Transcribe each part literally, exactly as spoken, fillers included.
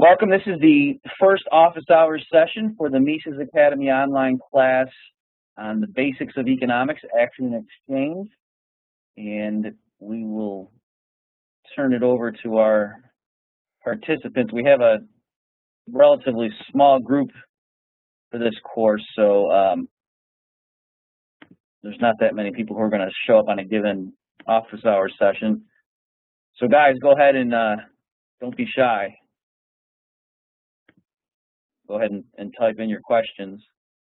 Welcome. This is the first office hours session for the Mises Academy online class on the basics of economics, action and exchange. And we will turn it over to our participants. We have a relatively small group for this course, so um, there's not that many people who are going to show up on a given office hours session. So guys, go ahead and uh, don't be shy. Go ahead and, and type in your questions.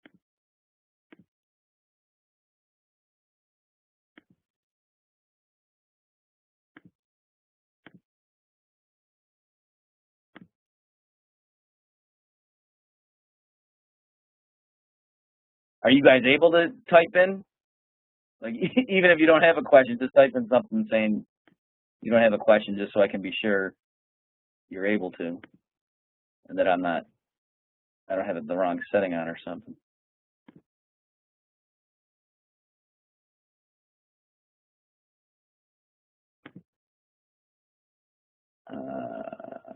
Are you guys able to type in? Like, even if you don't have a question, just type in something saying you don't have a question, just so I can be sure you're able to, and that I'm not, I don't have the wrong setting on or something. Uh,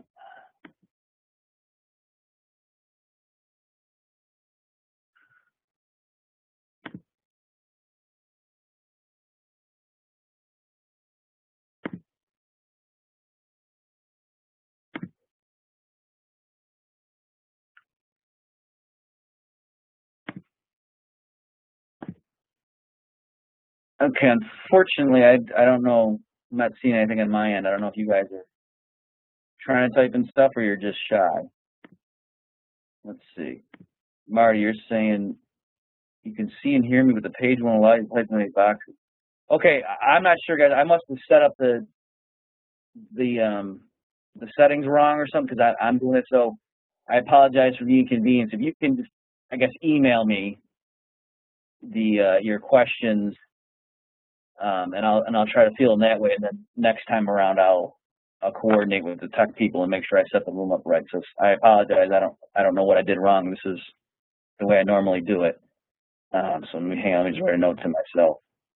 okay, unfortunately, I, I don't know, I'm not seeing anything on my end. I don't know if you guys are trying to type in stuff or you're just shy. Let's see. Marty, you're saying you can see and hear me, but the page won't allow you to type in any boxes. Okay, I'm not sure, guys. I must have set up the the um the settings wrong or something, because I'm doing it. So I apologize for the inconvenience. If you can just, I guess, email me the uh, your questions, um, and I'll and I'll try to field them that way. And then next time around, I'll I'll coordinate with the tech people and make sure I set the room up right. So I apologize. I don't I don't know what I did wrong. This is the way I normally do it. Um, so let me hang on. Let me just write a note to myself.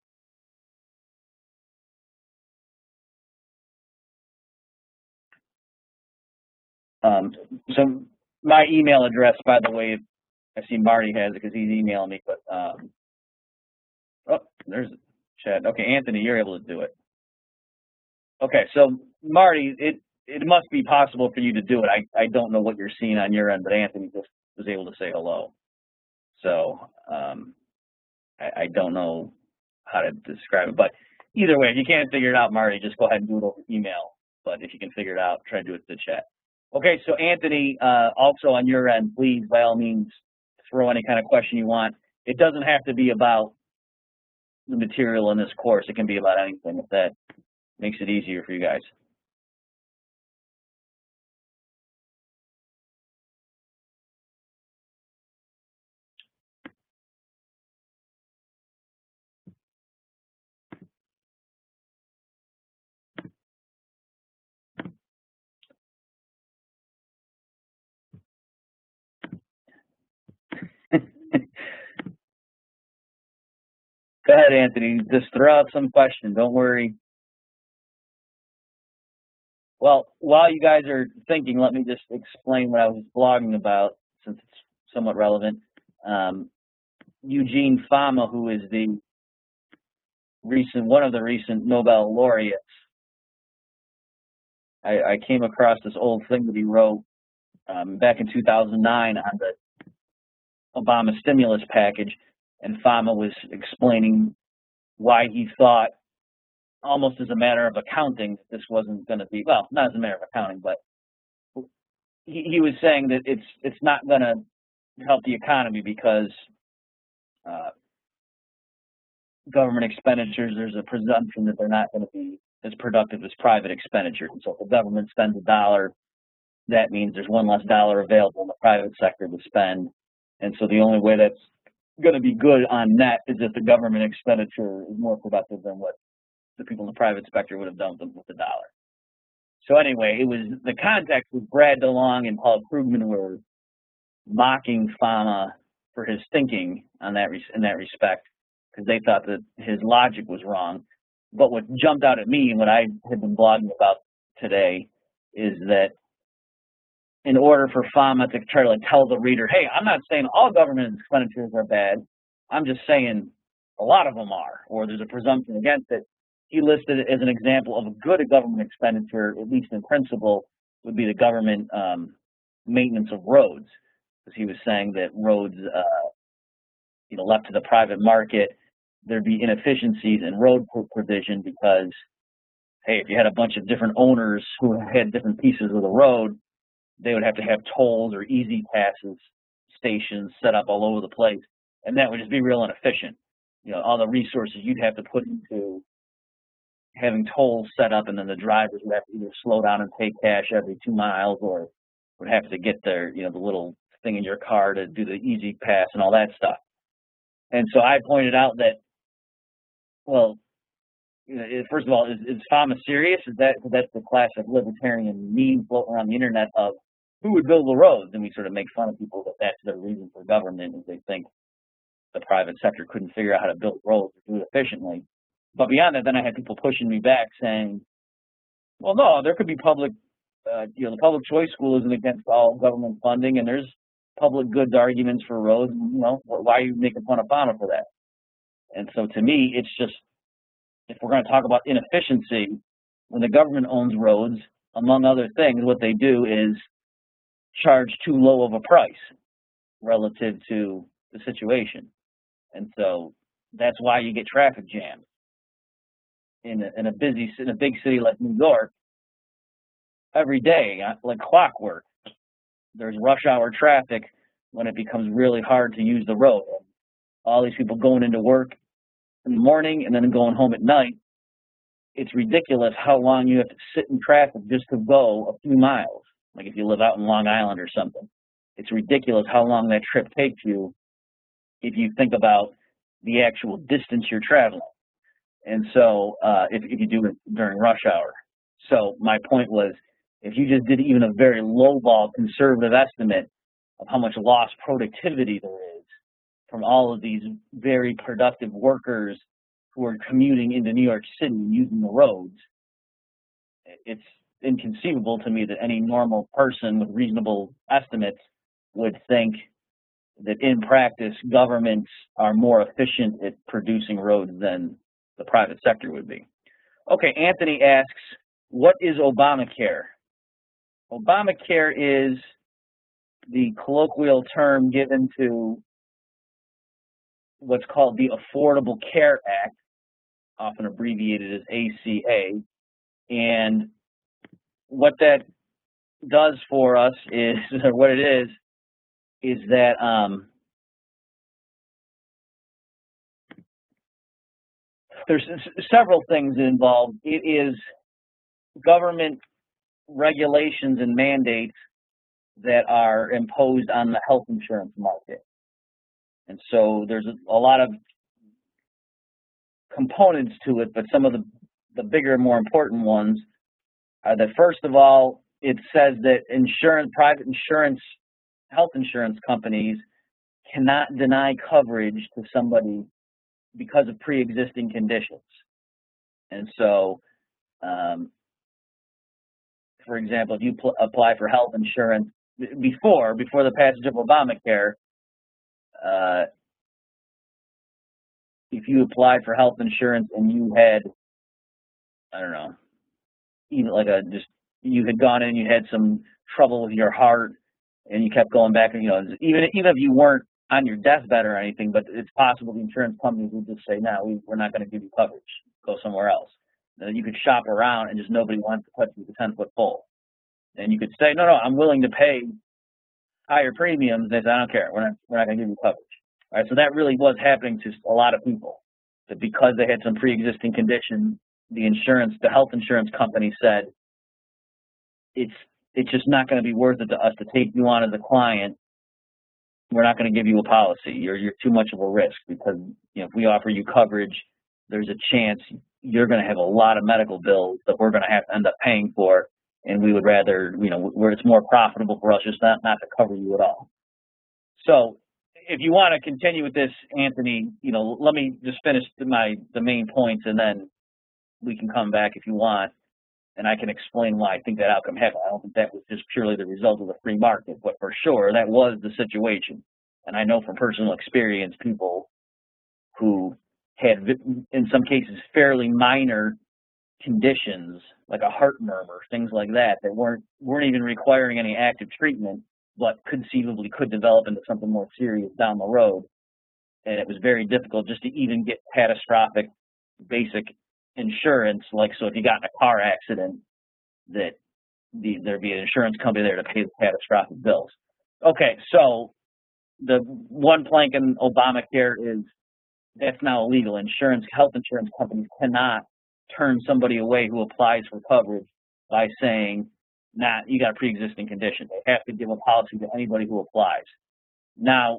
Um, so my email address, by the way, I see Marty has it because he's emailing me. But um, oh, there's Chad. Okay, Anthony, you're able to do it. Okay, so Marty, it it must be possible for you to do it. I I don't know what you're seeing on your end, but Anthony just was able to say hello. So um, I, I don't know how to describe it, but either way, if you can't figure it out, Marty, just go ahead and do it over email. But if you can figure it out, try to do it to the chat. Okay, so Anthony, uh, also on your end, please, by all means, throw any kind of question you want. It doesn't have to be about the material in this course. It can be about anything, if that makes it easier for you guys. Go ahead, Anthony. Just throw out some question. Don't worry. Well, while you guys are thinking, let me just explain what I was blogging about, since it's somewhat relevant. Um, Eugene Fama, who is the recent one of the recent Nobel laureates, I, I came across this old thing that he wrote um, back in two thousand nine on the Obama stimulus package, and Fama was explaining why he thought, almost as a matter of accounting, this wasn't going to be, well, not as a matter of accounting, but he, he was saying that it's it's not going to help the economy because uh, government expenditures, there's a presumption that they're not going to be as productive as private expenditures. And so if the government spends a dollar, that means there's one less dollar available in the private sector to spend. And so the only way that's going to be good on net is if the government expenditure is more productive than what the people in the private sector would have done with the dollar. So anyway, it was, the context was Brad DeLong and Paul Krugman were mocking Fama for his thinking on that in that respect, because they thought that his logic was wrong. But what jumped out at me and what I had been blogging about today is that in order for FAMA to try to like tell the reader, hey, I'm not saying all government expenditures are bad. I'm just saying a lot of them are, or there's a presumption against it. He listed it as an example of a good government expenditure, at least in principle, would be the government um, maintenance of roads, because he was saying that roads, uh, you know, left to the private market, there'd be inefficiencies in road provision because, hey, if you had a bunch of different owners who had different pieces of the road, they would have to have tolls or easy passes stations set up all over the place, and that would just be real inefficient. You know, all the resources you'd have to put into having tolls set up, and then the drivers would have to either slow down and pay cash every two miles, or would have to get their, you know, the little thing in your car to do the easy pass and all that stuff. And so I pointed out that, well, you know, first of all, is, is FAMA serious? Is that that's the classic libertarian meme floating around the internet of who would build the roads? And we sort of make fun of people that that's their reason for government, is they think the private sector couldn't figure out how to build roads or do it efficiently. But beyond that, then I had people pushing me back saying, well, no, there could be public, uh, you know, the public choice school isn't against all government funding, and there's public goods arguments for roads. You know, why are you making fun of FAMA for that? And so to me, it's just, if we're going to talk about inefficiency, when the government owns roads, among other things, what they do is charge too low of a price relative to the situation. And so that's why you get traffic jams. In a, in a busy, in a big city like New York, every day, like clockwork, there's rush hour traffic when it becomes really hard to use the road. All these people going into work in the morning and then going home at night. It's ridiculous how long you have to sit in traffic just to go a few miles. Like if you live out in Long Island or something, it's ridiculous how long that trip takes you if you think about the actual distance you're traveling. And so uh, if, if you do it during rush hour. So my point was, if you just did even a very lowball conservative estimate of how much lost productivity there is from all of these very productive workers who are commuting into New York City using the roads, it's inconceivable to me that any normal person with reasonable estimates would think that in practice governments are more efficient at producing roads than the private sector would be. Okay, Anthony asks, what is Obamacare? Obamacare is the colloquial term given to what's called the Affordable Care Act, often abbreviated as A C A. And what that does for us is, or what it is, is that um, there's several things involved. It is government regulations and mandates that are imposed on the health insurance market. And so there's a, a lot of components to it, but some of the, the bigger, more important ones are that, first of all, it says that insurance, private insurance, health insurance companies cannot deny coverage to somebody because of pre-existing conditions. And so, um, for example, if you apply for health insurance before, before the passage of Obamacare, uh, if you applied for health insurance and you had, I don't know, even like a, just, you had gone in, you had some trouble with your heart and you kept going back and, you know, even, even if you weren't on your deathbed or anything, but it's possible the insurance companies would just say, no, we, we're not going to give you coverage, go somewhere else. And then you could shop around and just nobody wants to touch you with a ten foot pole. And you could say, no, no, I'm willing to pay higher premiums. They say, I don't care, we're not, we're not going to give you coverage. All right, so that really was happening to a lot of people, that because they had some pre-existing condition, the insurance, the health insurance company said, it's it's just not going to be worth it to us to take you on as a client. We're not going to give you a policy. You're you're too much of a risk, because, you know, if we offer you coverage, there's a chance you're going to have a lot of medical bills that we're going to have to end up paying for, and we would rather, you know, where it's more profitable for us just not, not to cover you at all. So if you want to continue with this, Anthony, you know, let me just finish my the main points, and then we can come back if you want. and I can explain why I think that outcome happened. I don't think that was just purely the result of the free market, but for sure that was the situation. And I know from personal experience people who had, in some cases, fairly minor conditions, like a heart murmur, things like that, that weren't weren't even requiring any active treatment, but conceivably could develop into something more serious down the road. And it was very difficult just to even get catastrophic basic insurance. Like, so if you got in a car accident, that the, there'd be an insurance company there to pay the catastrophic bills. Okay, so the one plank in Obamacare is that's now illegal. Insurance, health insurance companies cannot turn somebody away who applies for coverage by saying, nah, you got a pre-existing condition. They have to give a policy to anybody who applies. Now,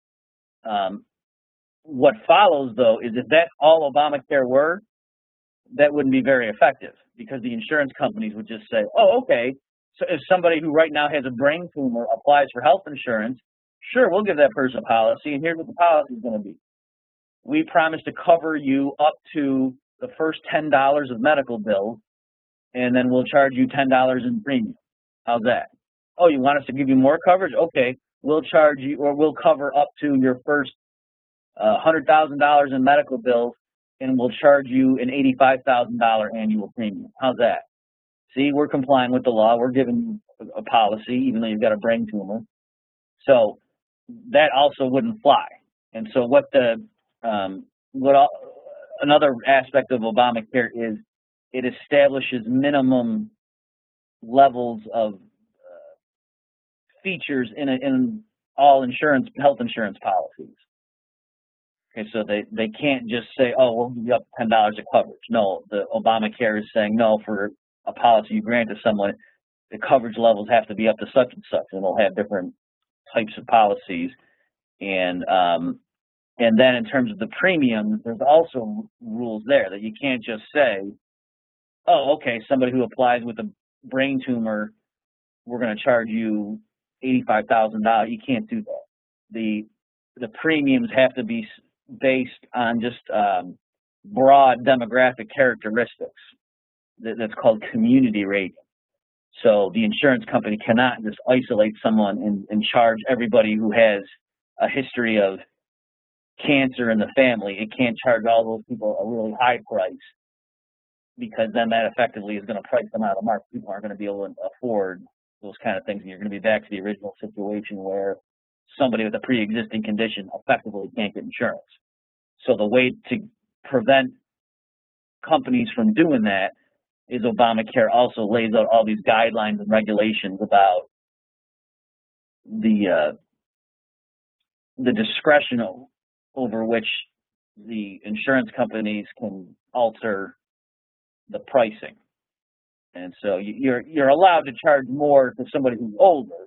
um, what follows, though, is if that's all Obamacare were, that wouldn't be very effective, because the insurance companies would just say, oh, okay, so if somebody who right now has a brain tumor applies for health insurance, sure, we'll give that person a policy, and here's what the policy is going to be. We promise to cover you up to the first ten dollars of medical bills, and then we'll charge you ten dollars in premium. How's that? Oh, you want us to give you more coverage? Okay, we'll charge you, or we'll cover up to your first uh, one hundred thousand dollars in medical bills, and we'll charge you an eighty-five thousand dollar annual premium. How's that? See, we're complying with the law. We're giving you a policy, even though you've got a brain tumor. So that also wouldn't fly. And so what the um, what all, another aspect of Obamacare is it establishes minimum levels of uh, features in a, in all insurance, health insurance policies. Okay, so they, they can't just say, oh, we'll give you up to ten dollars of coverage. No, the Obamacare is saying, no, for a policy you grant to someone, the coverage levels have to be up to such and such, and they'll have different types of policies. And um, and then in terms of the premiums, there's also rules there that you can't just say, oh, okay, somebody who applies with a brain tumor, we're going to charge you eighty-five thousand dollars. You can't do that. The the premiums have to be based on just um, broad demographic characteristics. That's called community rating. So the insurance company cannot just isolate someone and, and charge everybody who has a history of cancer in the family. It can't charge all those people a really high price, because then that effectively is going to price them out of the market. People aren't going to be able to afford those kind of things, and you're going to be back to the original situation where somebody with a pre-existing condition effectively can't get insurance. So the way to prevent companies from doing that is Obamacare also lays out all these guidelines and regulations about the uh, the discretion over which the insurance companies can alter the pricing. And so you're you're allowed to charge more to somebody who's older,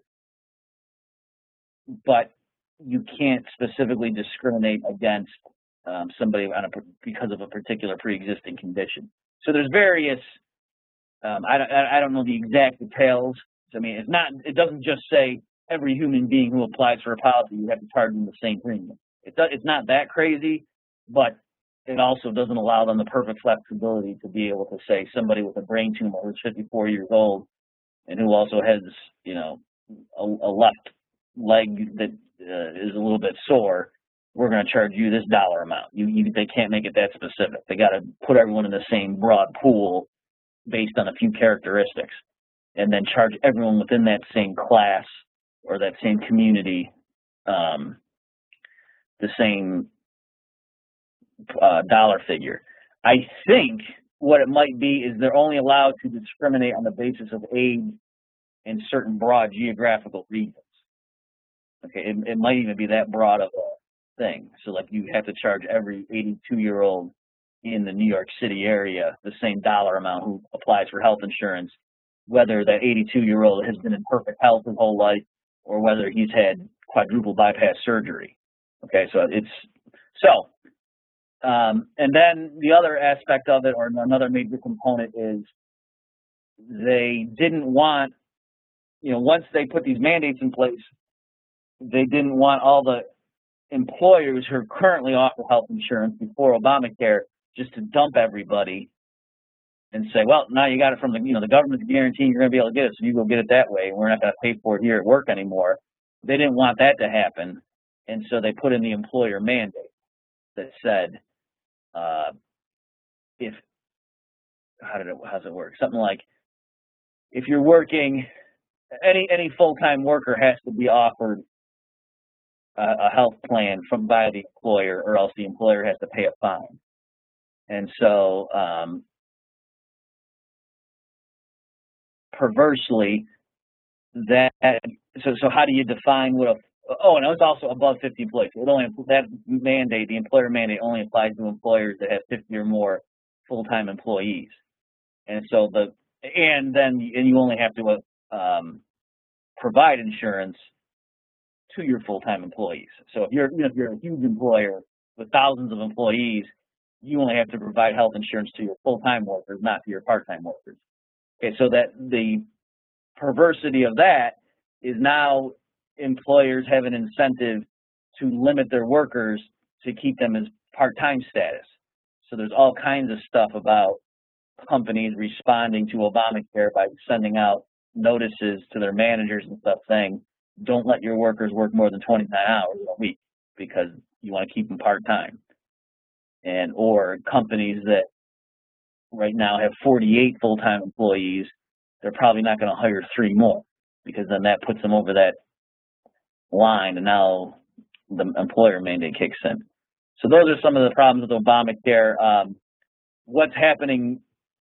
but you can't specifically discriminate against um, somebody on a, because of a particular pre-existing condition. So there's various. Um, I don't I don't know the exact details. I mean, it's not. It doesn't just say every human being who applies for a policy you have to charge them the same premium. It does, it's not that crazy, but it also doesn't allow them the perfect flexibility to be able to say somebody with a brain tumor who's fifty-four years old and who also has, you know, a, a left leg that uh, is a little bit sore, we're going to charge you this dollar amount. You, you, they can't make it that specific. They got to put everyone in the same broad pool based on a few characteristics, and then charge everyone within that same class or that same community um, the same uh, dollar figure. I think what it might be is they're only allowed to discriminate on the basis of age in certain broad geographical regions. Okay, it, it might even be that broad of a thing. So like you have to charge every eighty-two-year-old in the New York City area the same dollar amount who applies for health insurance, whether that eighty-two-year-old has been in perfect health his whole life or whether he's had quadruple bypass surgery. Okay, so it's so. Um, and then the other aspect of it, or another major component, is they didn't want, you know, once they put these mandates in place, they didn't want all the employers who currently offer health insurance before Obamacare just to dump everybody and say, well, now you got it from the, you know, the government's guaranteeing you're going to be able to get it, so you go get it that way. We're not going to pay for it here at work anymore. They didn't want that to happen, and so they put in the employer mandate that said, uh, if, how did it, how does it work? Something like, if you're working, any any full-time worker has to be offered a, a health plan from by the employer, or else the employer has to pay a fine. And so, um, perversely, that so so how do you define what a oh and it's also above fifty employees. It only that mandate, the employer mandate, only applies to employers that have fifty or more full-time employees. And so the and then and you only have to um, provide insurance to your full-time employees. So if you're you know, if you're a huge employer with thousands of employees, you only have to provide health insurance to your full-time workers, not to your part-time workers. Okay, so that the perversity of that is now employers have an incentive to limit their workers to keep them as part-time status. So there's all kinds of stuff about companies responding to Obamacare by sending out notices to their managers and stuff saying, don't let your workers work more than twenty-nine hours a week because you want to keep them part-time. And or companies that right now have forty-eight full-time employees, they're probably not going to hire three more because then that puts them over that line, and now the employer mandate kicks in. So those are some of the problems with Obamacare. Um, what's happening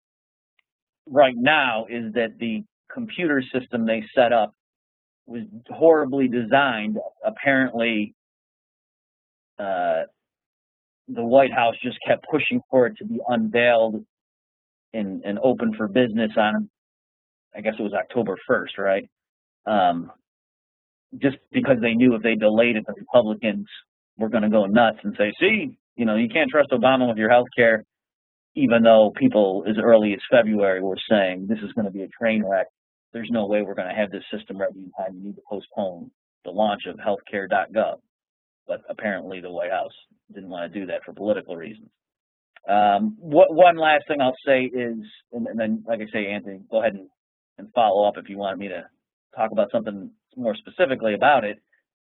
right now is that the computer system they set up was horribly designed. Apparently, uh, the White House just kept pushing for it to be unveiled and, and open for business on, I guess it was October first, right? Um, just because they knew if they delayed it, the Republicans were going to go nuts and say, see, you know, you can't trust Obama with your health care, even though people as early as February were saying this is going to be a train wreck. There's no way we're going to have this system ready in time. You need to postpone the launch of healthcare dot gov. But apparently the White House didn't want to do that for political reasons. Um, what, one last thing I'll say is, and, and then, like I say, Anthony, go ahead and, and follow up if you want me to talk about something more specifically about it.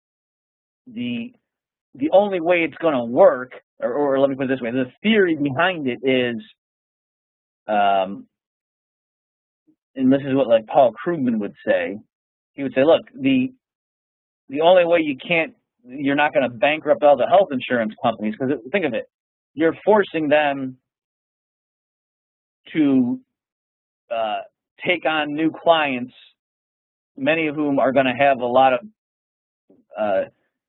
The the only way it's going to work, or, or let me put it this way, the theory behind it is, um, and this is what like Paul Krugman would say. He would say, look, the the only way you can't, you're not going to bankrupt all the health insurance companies, because think of it, you're forcing them to uh, take on new clients, many of whom are going to have a lot of uh,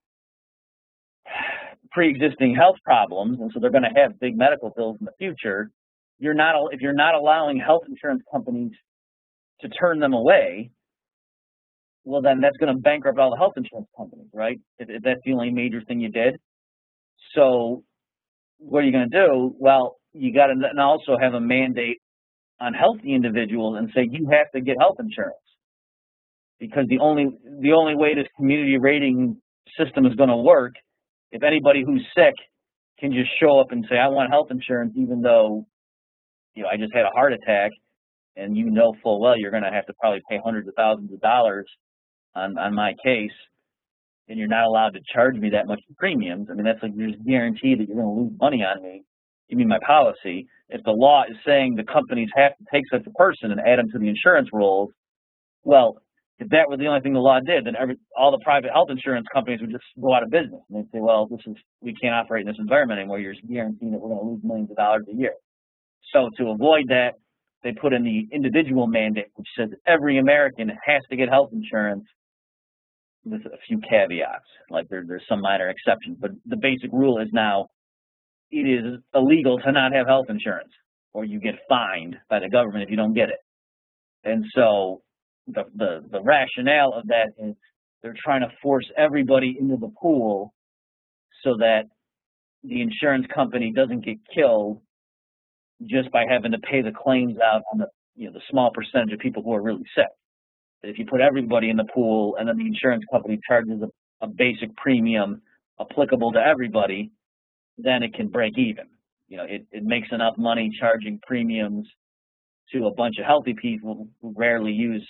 pre-existing health problems, and so they're going to have big medical bills in the future. You're not, if you're not allowing health insurance companies to turn them away, well, then that's going to bankrupt all the health insurance companies, right? If, if that's the only major thing you did. So what are you going to do? Well, you got to then also have a mandate on healthy individuals and say you have to get health insurance, because the only the only way this community rating system is going to work, if anybody who's sick can just show up and say, I want health insurance, even though, you know, I just had a heart attack, and you know full well you're going to have to probably pay hundreds of thousands of dollars on, on my case, and you're not allowed to charge me that much premiums. I mean, that's like, there's a guarantee that you're going to lose money on me. Give me my policy. If the law is saying the companies have to take such a person and add them to the insurance rolls, well, if that were the only thing the law did, then every, all the private health insurance companies would just go out of business. And they'd say, well, this is, we can't operate in this environment anymore. You're guaranteeing that we're going to lose millions of dollars a year. So to avoid that, they put in the individual mandate, which says every American has to get health insurance, with a few caveats. Like there, there's some minor exceptions, but the basic rule is now it is illegal to not have health insurance, or you get fined by the government if you don't get it. And so the, the, the rationale of that is they're trying to force everybody into the pool so that the insurance company doesn't get killed just by having to pay the claims out on the, you know, the small percentage of people who are really sick. If you put everybody in the pool and then the insurance company charges a, a basic premium applicable to everybody, then it can break even. You know, it, it makes enough money charging premiums to a bunch of healthy people who rarely use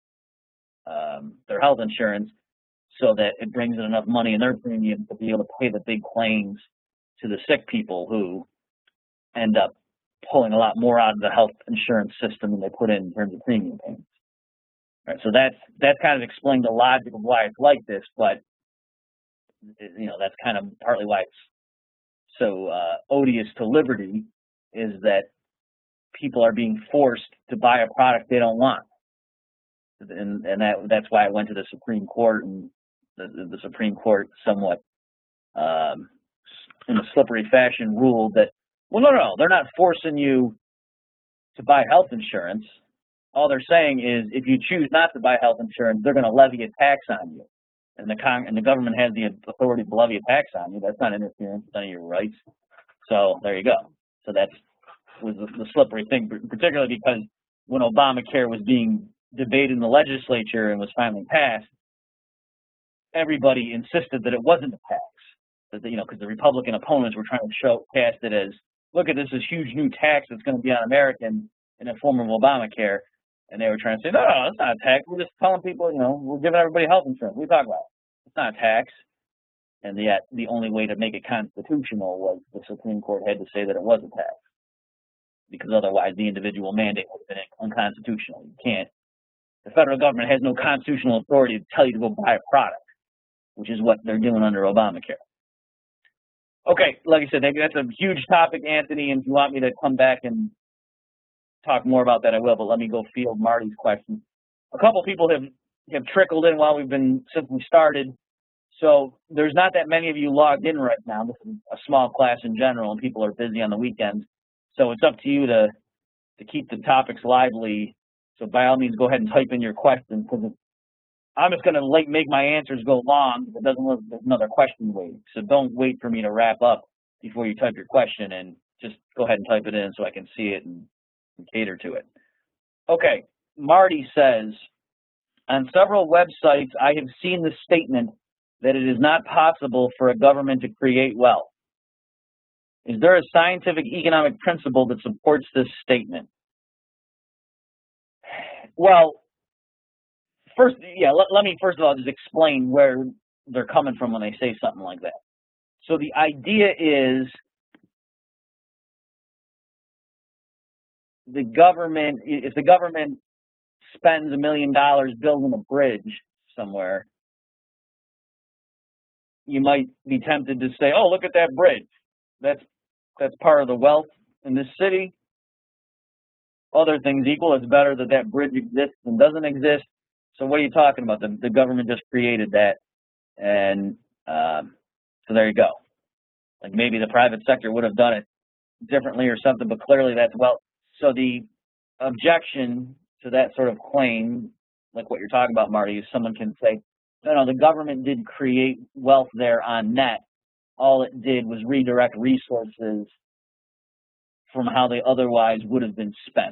um, their health insurance, so that it brings in enough money in their premium to be able to pay the big claims to the sick people who end up pulling a lot more out of the health insurance system than they put in in terms of premium payments. All right, so that's that's kind of explained the logic of why it's like this, but you know that's kind of partly why it's so uh, odious to liberty, is that people are being forced to buy a product they don't want, and and that that's why it went to the Supreme Court, and the, the Supreme Court somewhat um, in a slippery fashion ruled that, well, no, no, they're not forcing you to buy health insurance. All they're saying is if you choose not to buy health insurance, they're going to levy a tax on you. And the con and the government has the authority to levy a tax on you. That's not interference with any of your rights. So there you go. So that's was the, the slippery thing, particularly because when Obamacare was being debated in the legislature and was finally passed, everybody insisted that it wasn't a tax. That the, you know, because the Republican opponents were trying to show cast it as, look at this, this huge new tax that's going to be on Americans in the form of Obamacare. And they were trying to say, no, no, it's not a tax. We're just telling people, you know, we're giving everybody health insurance. What are you talking about? It's not a tax. And yet the only way to make it constitutional was the Supreme Court had to say that it was a tax, because otherwise the individual mandate would have been unconstitutional. You can't. The federal government has no constitutional authority to tell you to go buy a product, which is what they're doing under Obamacare. Okay, like I said, that's a huge topic, Anthony, and if you want me to come back and talk more about that, I will, but let me go field Marty's question. A couple people have, have trickled in while we've been, since we started, so there's not that many of you logged in right now. This is a small class in general, and people are busy on the weekends, so it's up to you to, to keep the topics lively. So by all means, go ahead and type in your questions, because I'm just going to like make my answers go long. If it doesn't look, there's another question waiting. So don't wait for me to wrap up before you type your question, and just go ahead and type it in so I can see it and, and cater to it. Okay, Marty says, on several websites, I have seen the statement that it is not possible for a government to create wealth. Is there a scientific economic principle that supports this statement? Well, first, yeah, let, let me first of all just explain where they're coming from when they say something like that. So the idea is the government, if the government spends a million dollars building a bridge somewhere, you might be tempted to say, oh, look at that bridge. That's, that's part of the wealth in this city. Other things equal, it's better that that bridge exists than doesn't exist. So what are you talking about? The, the government just created that, and um, so there you go. Like maybe the private sector would have done it differently or something, but clearly that's wealth. So the objection to that sort of claim, like what you're talking about, Marty, is someone can say, no, no, the government did create wealth there on net. All it did was redirect resources from how they otherwise would have been spent.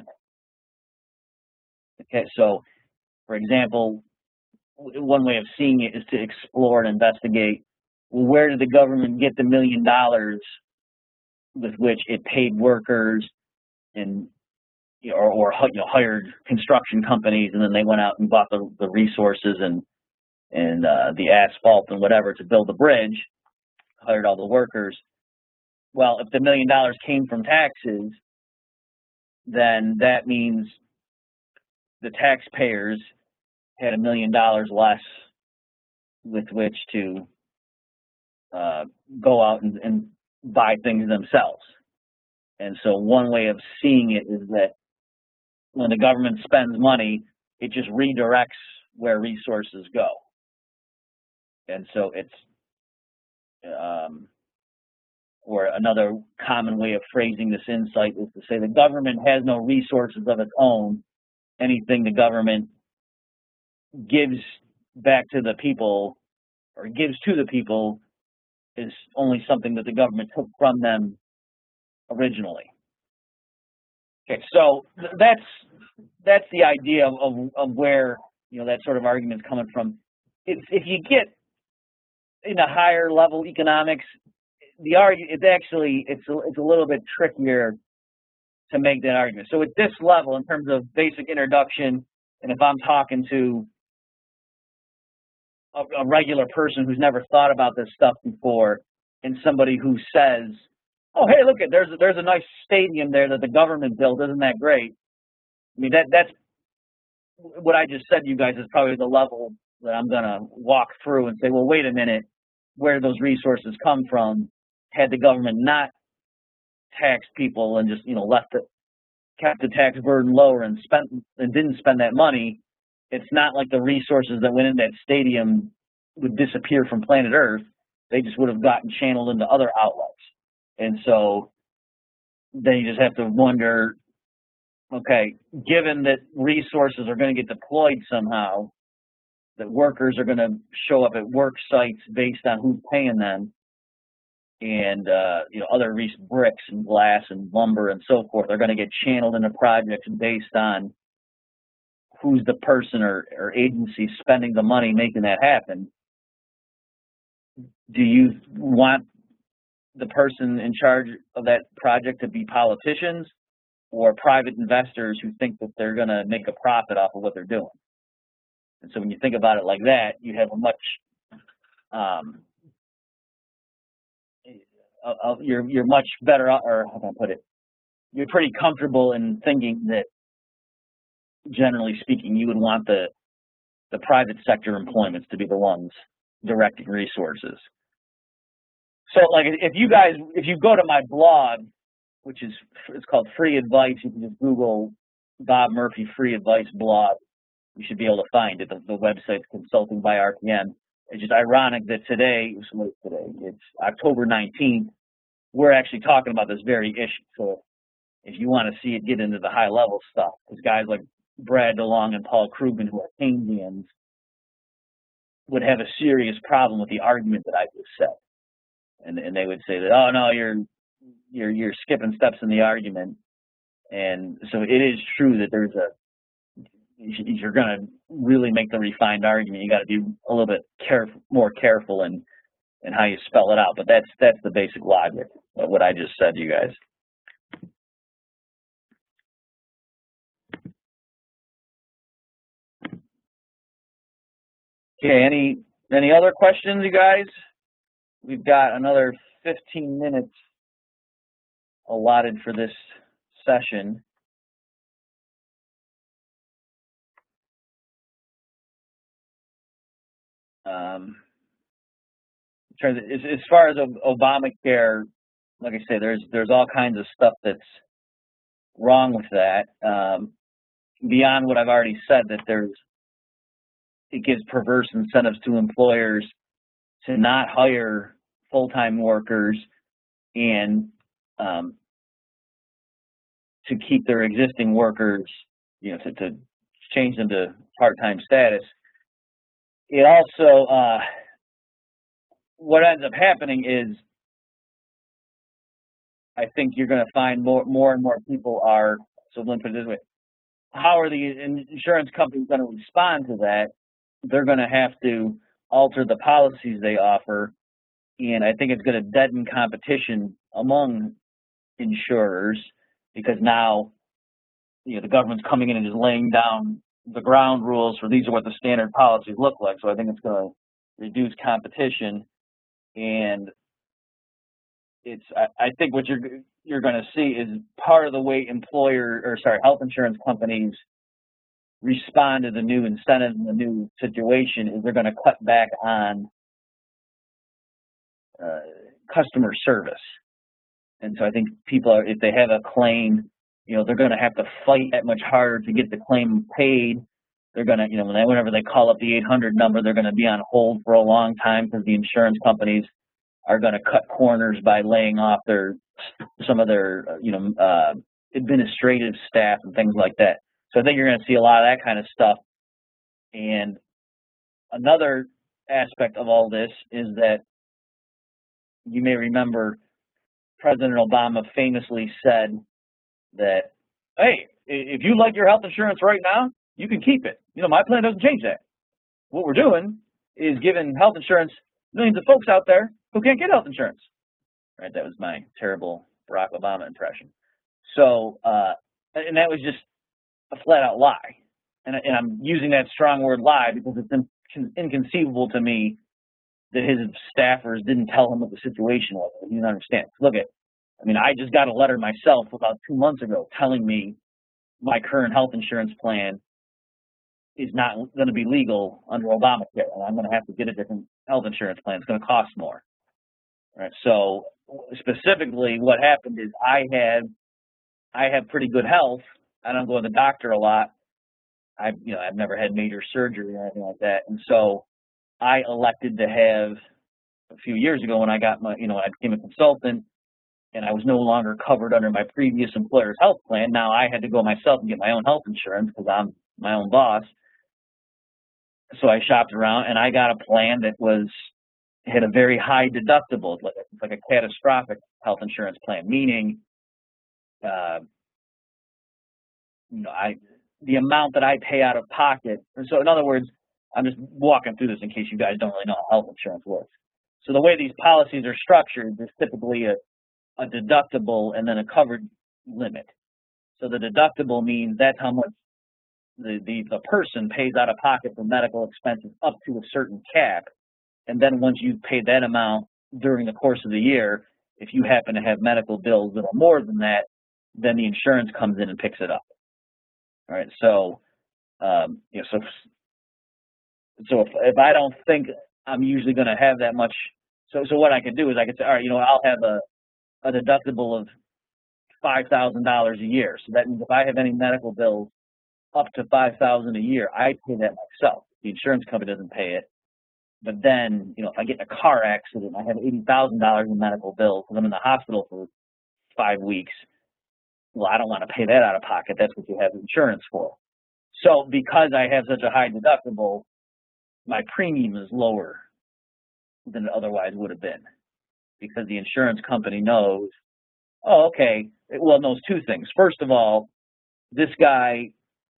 Okay, so for example, one way of seeing it is to explore and investigate, well, where did the government get the million dollars with which it paid workers and you know, or, or you know, hired construction companies, and then they went out and bought the, the resources and and uh, the asphalt and whatever to build the bridge, hired all the workers. Well, if the million dollars came from taxes, then that means the taxpayers had a million dollars less with which to uh, go out and, and buy things themselves. And so one way of seeing it is that when the government spends money, it just redirects where resources go. And so it's, um, or another common way of phrasing this insight is to say the government has no resources of its own. Anything the government gives back to the people or gives to the people is only something that the government took from them originally. Okay, so th that's that's the idea of, of, of where you know that sort of argument is coming from. It's, if you get into higher level economics, the argument it's actually it's a, it's a little bit trickier to make that argument. So at this level, in terms of basic introduction, and if I'm talking to a, a regular person who's never thought about this stuff before, and somebody who says, "Oh, hey, look, at there's there's a nice stadium there that the government built. Isn't that great?" I mean, that that's what I just said to you guys is probably the level that I'm gonna walk through and say, well, wait a minute, where do those resources come from? Had the government not taxed people and just, you know, left it, kept the tax burden lower and spent and didn't spend that money, it's not like the resources that went in that stadium would disappear from planet Earth. They just would have gotten channeled into other outlets. And so then you just have to wonder, okay, given that resources are going to get deployed somehow, that workers are going to show up at work sites based on who's paying them, and uh, you know, other bricks and glass and lumber and so forth are going to get channeled into projects based on who's the person or, or agency spending the money making that happen. Do you want the person in charge of that project to be politicians or private investors who think that they're going to make a profit off of what they're doing? And so when you think about it like that, you have a much um, a, a, you're you're much better, or how can I put it? You're pretty comfortable in thinking that, generally speaking, you would want the the private sector employments to be the ones directing resources. So, like, if you guys, if you go to my blog, which is it's called Free Advice, you can just Google Bob Murphy Free Advice blog. You should be able to find it. The, the website's Consulting by R T M. It's just ironic that today, what's today? It's October nineteenth. We're actually talking about this very issue. So if you want to see it get into the high level stuff, because guys like Brad DeLong and Paul Krugman, who are Keynesians, would have a serious problem with the argument that I just said. And, and they would say that, oh no, you're you're you're skipping steps in the argument. And so it is true that there's a, if you're going to really make the refined argument, you got to be a little bit careful, more careful in in how you spell it out. But that's that's the basic logic of what I just said to you guys. Okay, any any other questions, you guys? We've got another fifteen minutes allotted for this session. Um, as, as far as Obamacare, like I say, there's there's all kinds of stuff that's wrong with that. Um, beyond what I've already said, that there's it gives perverse incentives to employers to not hire full-time workers and um, to keep their existing workers, you know, to, to change them to part-time status. It also, uh, what ends up happening is, I think you're going to find more, more and more people are, so let me put it this way, how are the insurance companies going to respond to that? They're going to have to alter the policies they offer, and I think it's going to deaden competition among insurers, because now, you know, the government's coming in and just laying down the ground rules for these are what the standard policies look like. So I think it's going to reduce competition, and it's I, I think what you're you're going to see is part of the way employer or sorry health insurance companies respond to the new incentives and the new situation is they're going to cut back on uh, customer service. And so I think people are, if they have a claim, you know, they're going to have to fight that much harder to get the claim paid. They're going to, you know, whenever they call up the eight hundred number, they're going to be on hold for a long time because the insurance companies are going to cut corners by laying off their, some of their, you know, uh, administrative staff and things like that. So I think you're going to see a lot of that kind of stuff. And another aspect of all this is that you may remember President Obama famously said that, hey, if you like your health insurance right now, you can keep it. You know, my plan doesn't change that. What we're doing is giving health insurance millions of folks out there who can't get health insurance. Right? That was my terrible Barack Obama impression. So, uh, and that was just a flat out lie. And, and I'm using that strong word lie because it's in, inconceivable to me that his staffers didn't tell him what the situation was. He didn't understand. Look at, I mean, I just got a letter myself about two months ago telling me my current health insurance plan is not going to be legal under Obamacare, and I'm going to have to get a different health insurance plan. It's going to cost more. All right. So specifically, what happened is I had I have pretty good health. I don't go to the doctor a lot. I've you know I've never had major surgery or anything like that, and so I elected to have a few years ago when I got my you know I became a consultant, and I was no longer covered under my previous employer's health plan. Now I had to go myself and get my own health insurance because I'm my own boss. So I shopped around and I got a plan that was had a very high deductible. It's like, it's like a catastrophic health insurance plan, meaning, uh, you know, I the amount that I pay out of pocket. So in other words, I'm just walking through this in case you guys don't really know how health insurance works. So the way these policies are structured, there's typically a, a deductible and then a covered limit. So the deductible means that's how much the, the, the person pays out of pocket for medical expenses up to a certain cap. And then once you've paid that amount during the course of the year, if you happen to have medical bills that are more than that, then the insurance comes in and picks it up. All right. So, um, you know, so, so if, if I don't think I'm usually going to have that much, so, so what I could do is I could say, all right, you know, I'll have a, a deductible of five thousand dollars a year. So that means if I have any medical bills up to five thousand dollars a year, I pay that myself. The insurance company doesn't pay it. But then, you know, if I get in a car accident, I have eighty thousand dollars in medical bills because I'm in the hospital for five weeks. Well, I don't want to pay that out of pocket. That's what you have insurance for. So because I have such a high deductible, my premium is lower than it otherwise would have been because the insurance company knows, oh, okay, well, it knows two things. First of all, this guy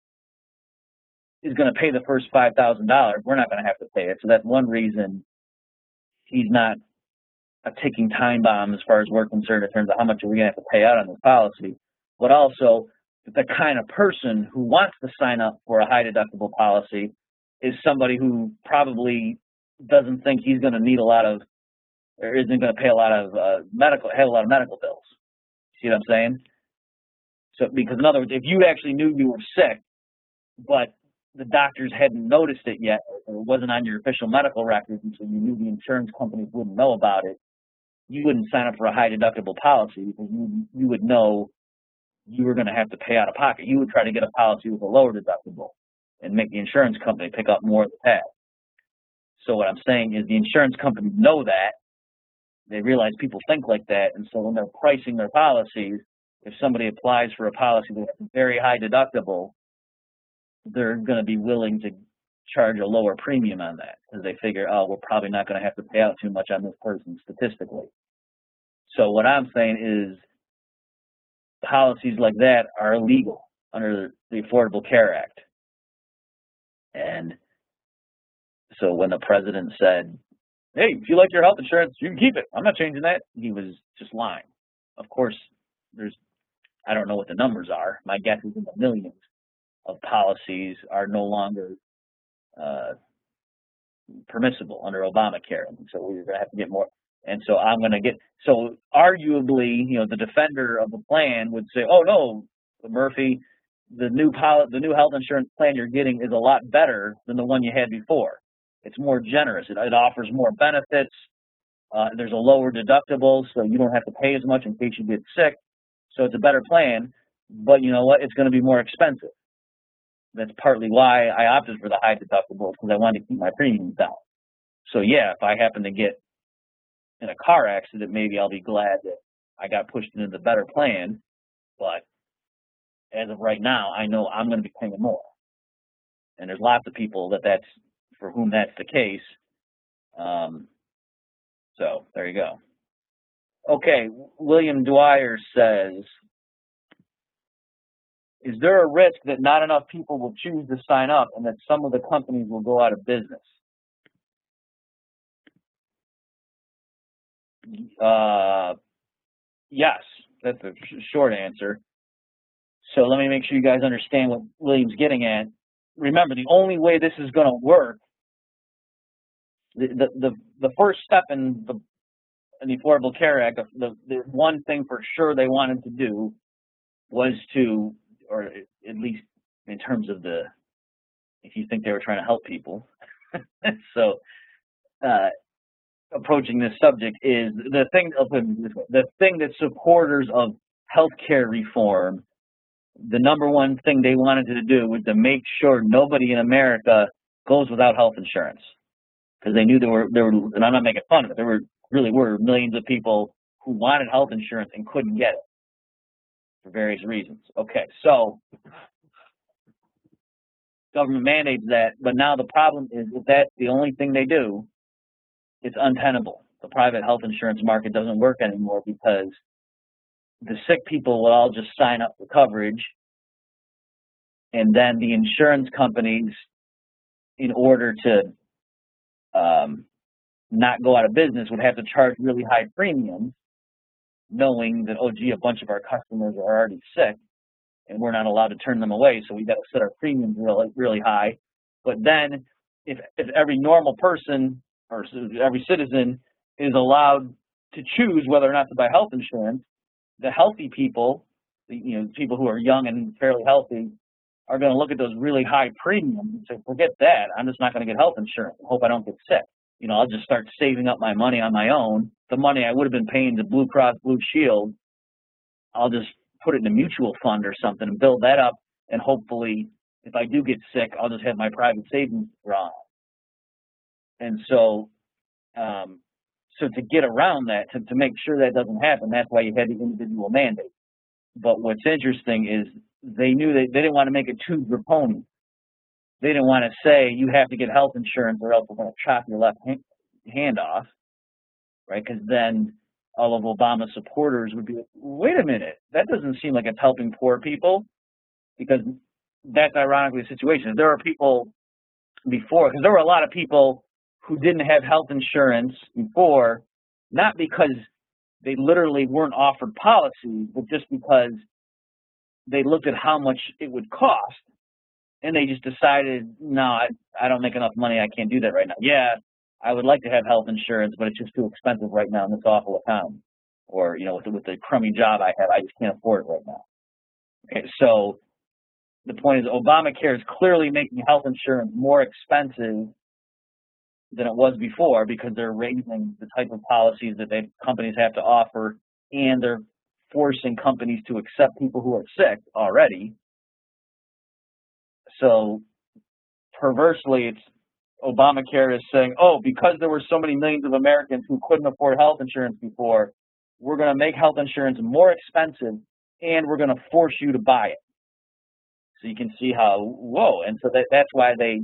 is going to pay the first five thousand dollars. We're not going to have to pay it. So that's one reason he's not a ticking time bomb as far as we're concerned in terms of how much are we going to have to pay out on this policy. But also, the kind of person who wants to sign up for a high deductible policy is somebody who probably doesn't think he's going to need a lot of, or isn't going to pay a lot of uh, medical, have a lot of medical bills. See what I'm saying? So, because in other words, if you actually knew you were sick, but the doctors hadn't noticed it yet, or it wasn't on your official medical records, and so you knew the insurance companies wouldn't know about it, you wouldn't sign up for a high deductible policy because you you would know you were going to have to pay out of pocket. You would try to get a policy with a lower deductible and make the insurance company pick up more of the tab. So what I'm saying is the insurance companies know that. They realize people think like that, and so when they're pricing their policies, if somebody applies for a policy that has a very high deductible, they're going to be willing to charge a lower premium on that because they figure, oh, we're probably not going to have to pay out too much on this person statistically. So what I'm saying is policies like that are illegal under the Affordable Care Act. And so when the president said, hey, if you like your health insurance, you can keep it, I'm not changing that, he was just lying. Of course, there's, I don't know what the numbers are. My guess is in the millions of policies are no longer uh, permissible under Obamacare. And so we're going to have to get more. And so I'm going to get, so arguably, you know, the defender of the plan would say, oh, no, Murphy, the new poli- the new health insurance plan you're getting is a lot better than the one you had before. It's more generous. It, it offers more benefits. Uh, there's a lower deductible, so you don't have to pay as much in case you get sick. So it's a better plan. But you know what? It's going to be more expensive. That's partly why I opted for the high deductible, because I wanted to keep my premiums down. So yeah, if I happen to get in a car accident, maybe I'll be glad that I got pushed into the better plan. But as of right now, I know I'm going to be paying more. And there's lots of people that that's, for whom that's the case. Um, so there you go. Okay, William Dwyer says, is there a risk that not enough people will choose to sign up and that some of the companies will go out of business? Uh, yes, that's a sh short answer. So let me make sure you guys understand what William's getting at. Remember, the only way this is going to work, the, the, the, the first step in the, in the Affordable Care Act, the, the one thing for sure they wanted to do was to, or at least in terms of the, if you think they were trying to help people, so uh, approaching this subject is the thing, the thing that supporters of healthcare reform, the number one thing they wanted to do was to make sure nobody in America goes without health insurance, because they knew there were there were, and I'm not making fun of it, there were really were millions of people who wanted health insurance and couldn't get it for various reasons. Okay, so government mandates that, but now the problem is if that's the only thing they do, it's untenable. The private health insurance market doesn't work anymore because the sick people will all just sign up for coverage, and then the insurance companies, in order to um, not go out of business, would have to charge really high premiums, knowing that, oh, gee, a bunch of our customers are already sick, and we're not allowed to turn them away, so we've got to set our premiums really, really high. But then, if, if every normal person or every citizen is allowed to choose whether or not to buy health insurance, the healthy people, you know, people who are young and fairly healthy, are going to look at those really high premiums and say, forget that, I'm just not going to get health insurance. I hope I don't get sick. You know, I'll just start saving up my money on my own. The money I would have been paying to Blue Cross Blue Shield, I'll just put it in a mutual fund or something and build that up, and hopefully, if I do get sick, I'll just have my private savings drawn. And so, um, so to get around that, to, to make sure that doesn't happen, that's why you had the individual mandate. But what's interesting is they knew they, they didn't want to make it too draconian. They didn't want to say you have to get health insurance or else we're going to chop your left hand, hand off, right? Because then all of Obama's supporters would be like, wait a minute, that doesn't seem like it's helping poor people, because that's ironically the situation. There are people before, because there were a lot of people who didn't have health insurance before, not because they literally weren't offered policies, but just because they looked at how much it would cost, and they just decided, no, I, I don't make enough money, I can't do that right now. Yeah, I would like to have health insurance, but it's just too expensive right now in this awful economy. Or, you know, with the, with the crummy job I have, I just can't afford it right now. Okay, so the point is Obamacare is clearly making health insurance more expensive than it was before, because they're raising the type of policies that they, companies have to offer, and they're forcing companies to accept people who are sick already. So perversely, it's Obamacare is saying, oh, because there were so many millions of Americans who couldn't afford health insurance before, we're going to make health insurance more expensive, and we're going to force you to buy it. So you can see how, whoa, and so that, that's why they,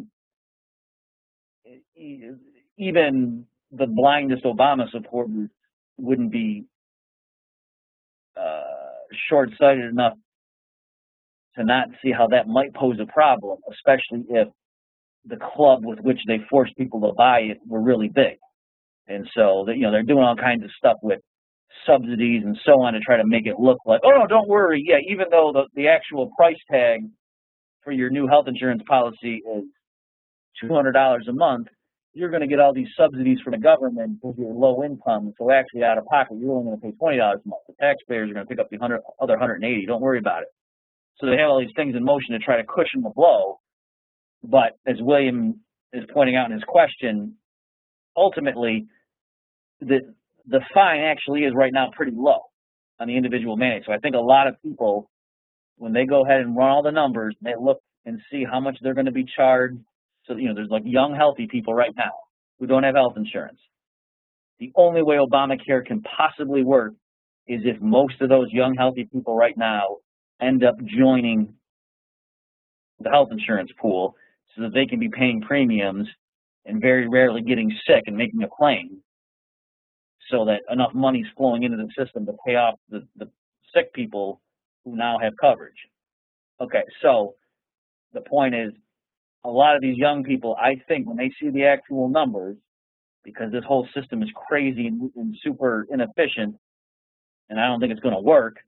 even the blindest Obama supporters wouldn't be uh, short-sighted enough to not see how that might pose a problem, especially if the club with which they force people to buy it were really big. And so, you know, they're doing all kinds of stuff with subsidies and so on to try to make it look like, oh, no, don't worry. Yeah, even though the, the actual price tag for your new health insurance policy is two hundred dollars a month, you're going to get all these subsidies from the government because you're low income. So actually, out of pocket, you're only going to pay twenty dollars a month. The taxpayers are going to pick up the other one hundred eighty dollars. Don't worry about it. So they have all these things in motion to try to cushion the blow. But as William is pointing out in his question, ultimately, the the fine actually is right now pretty low on the individual mandate. So I think a lot of people, when they go ahead and run all the numbers, they look and see how much they're going to be charged. So, you know, there's like young, healthy people right now who don't have health insurance. The only way Obamacare can possibly work is if most of those young, healthy people right now end up joining the health insurance pool so that they can be paying premiums and very rarely getting sick and making a claim, so that enough money is flowing into the system to pay off the, the sick people who now have coverage. Okay, so the point is, a lot of these young people, I think, when they see the actual numbers, because this whole system is crazy and, and super inefficient, and I don't think it's going to work,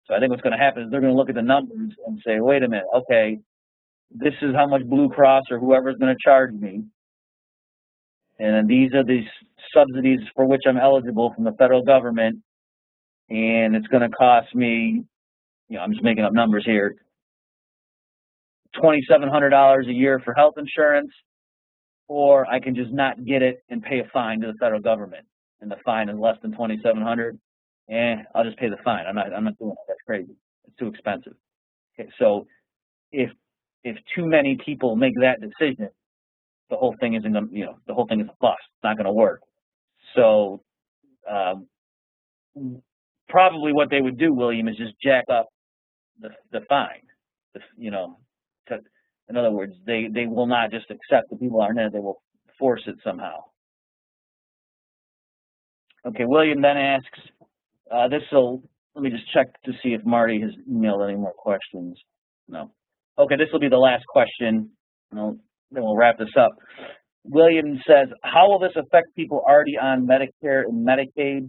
So I think what's going to happen is they're going to look at the numbers and say, wait a minute, okay, this is how much Blue Cross or whoever's going to charge me. And then these are these subsidies for which I'm eligible from the federal government. And it's going to cost me, you know, I'm just making up numbers here, twenty-seven hundred dollars a year for health insurance, or I can just not get it and pay a fine to the federal government. And the fine is less than twenty-seven hundred dollars. Eh, I'll just pay the fine. I'm not, I'm not doing it. That's crazy. It's too expensive. Okay, so if if too many people make that decision, the whole thing isn't going to, you know, the whole thing is a bust. It's not going to work. So um, probably what they would do, William, is just jack up the the fine. The, you know, to, in other words, they they will not just accept the people aren't in it. They will force it somehow. Okay, William then asks, uh, this will, let me just check to see if Marty has emailed any more questions. No. Okay, this will be the last question. No, then we'll wrap this up. William says, how will this affect people already on Medicare and Medicaid?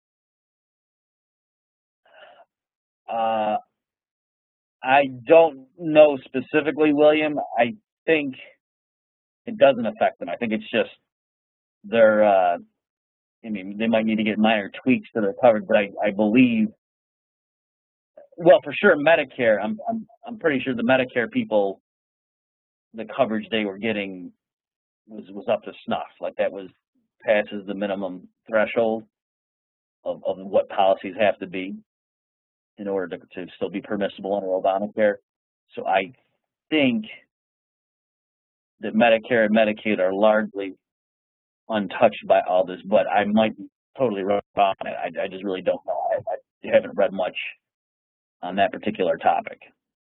Uh, I don't know specifically, William. I think it doesn't affect them. I think it's just they're, uh, I mean, they might need to get minor tweaks to their coverage, but I, I believe, well, for sure, Medicare, I'm, I'm, I'm pretty sure the Medicare people, the coverage they were getting was, was up to snuff. Like that was, passes the minimum threshold of, of what policies have to be in order to, to still be permissible under Obamacare. So I think that Medicare and Medicaid are largely untouched by all this, but I might be totally wrong on it. I, I just really don't know. I, I haven't read much on that particular topic.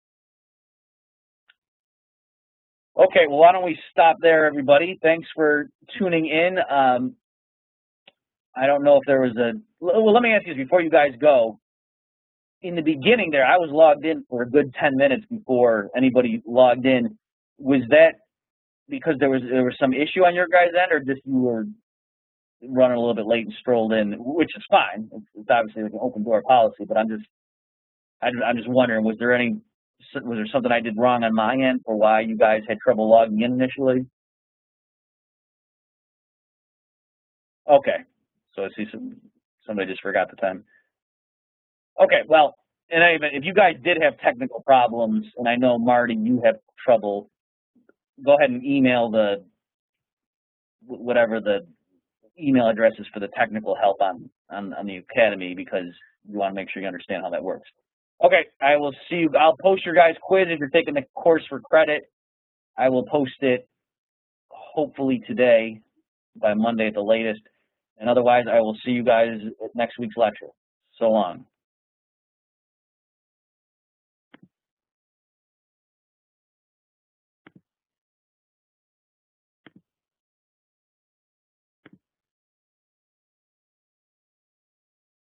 Okay, well, why don't we stop there, everybody? Thanks for tuning in. Um, I don't know if there was a, well, let me ask you this before you guys go. In the beginning there, I was logged in for a good ten minutes before anybody logged in. Was that because there was there was some issue on your guys' end, or just you were running a little bit late and strolled in, which is fine. It's, it's obviously like an open door policy, but I'm just I'm just wondering, was there any was there something I did wrong on my end for why you guys had trouble logging in initially? Okay, so I see some somebody just forgot the time. Okay, well, in any event, if you guys did have technical problems, and I know, Marty, you have trouble, go ahead and email the, whatever the email address is for the technical help on, on, on the Academy, because you want to make sure you understand how that works. Okay, I will see you. I'll post your guys' quiz if you're taking the course for credit. I will post it hopefully today, by Monday at the latest. And otherwise, I will see you guys at next week's lecture. So long.